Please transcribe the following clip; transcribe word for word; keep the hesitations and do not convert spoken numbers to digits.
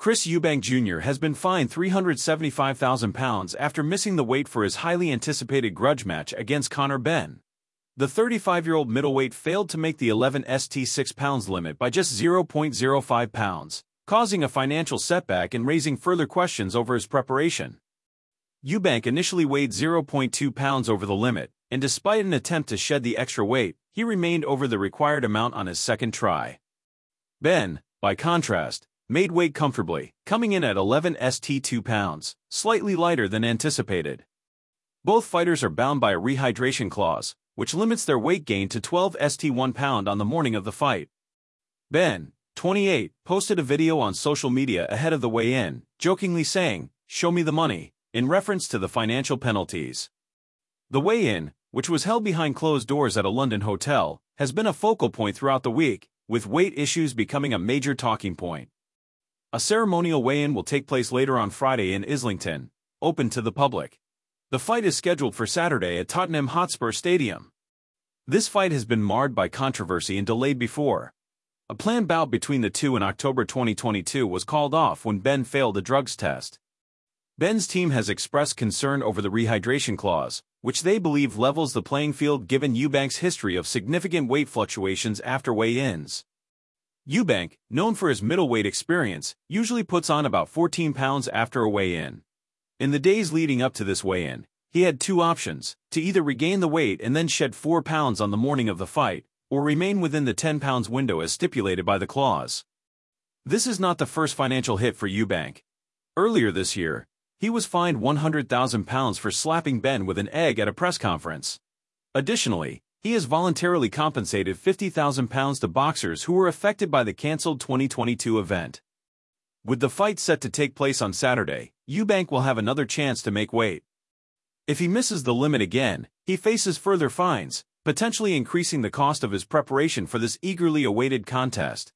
Chris Eubank Junior has been fined three hundred seventy-five thousand pounds after missing the weight for his highly anticipated grudge match against Conor Benn. The thirty-five-year-old middleweight failed to make the eleven stone six pounds limit by just zero point zero five pounds, causing a financial setback and raising further questions over his preparation. Eubank initially weighed zero point two pounds over the limit, and despite an attempt to shed the extra weight, he remained over the required amount on his second try. Benn, by contrast, made weight comfortably, coming in at eleven stone two pounds, slightly lighter than anticipated. Both fighters are bound by a rehydration clause, which limits their weight gain to twelve stone one pound on the morning of the fight. Benn, twenty-eight, posted a video on social media ahead of the weigh-in, jokingly saying, "Show me the money," in reference to the financial penalties. The weigh-in, which was held behind closed doors at a London hotel, has been a focal point throughout the week, with weight issues becoming a major talking point. A ceremonial weigh-in will take place later on Friday in Islington, open to the public. The fight is scheduled for Saturday at Tottenham Hotspur Stadium. This fight has been marred by controversy and delayed before. A planned bout between the two in October twenty twenty-two was called off when Benn failed a drugs test. Benn's team has expressed concern over the rehydration clause, which they believe levels the playing field given Eubank's history of significant weight fluctuations after weigh-ins. Eubank, known for his middleweight experience, usually puts on about fourteen pounds after a weigh-in. In the days leading up to this weigh-in, he had two options: to either regain the weight and then shed four pounds on the morning of the fight, or remain within the ten pounds window as stipulated by the clause. This is not the first financial hit for Eubank. Earlier this year, he was fined one hundred thousand pounds for slapping Benn with an egg at a press conference. Additionally, he has voluntarily compensated fifty thousand pounds to boxers who were affected by the cancelled twenty twenty-two event. With the fight set to take place on Saturday, Eubank will have another chance to make weight. If he misses the limit again, he faces further fines, potentially increasing the cost of his preparation for this eagerly awaited contest.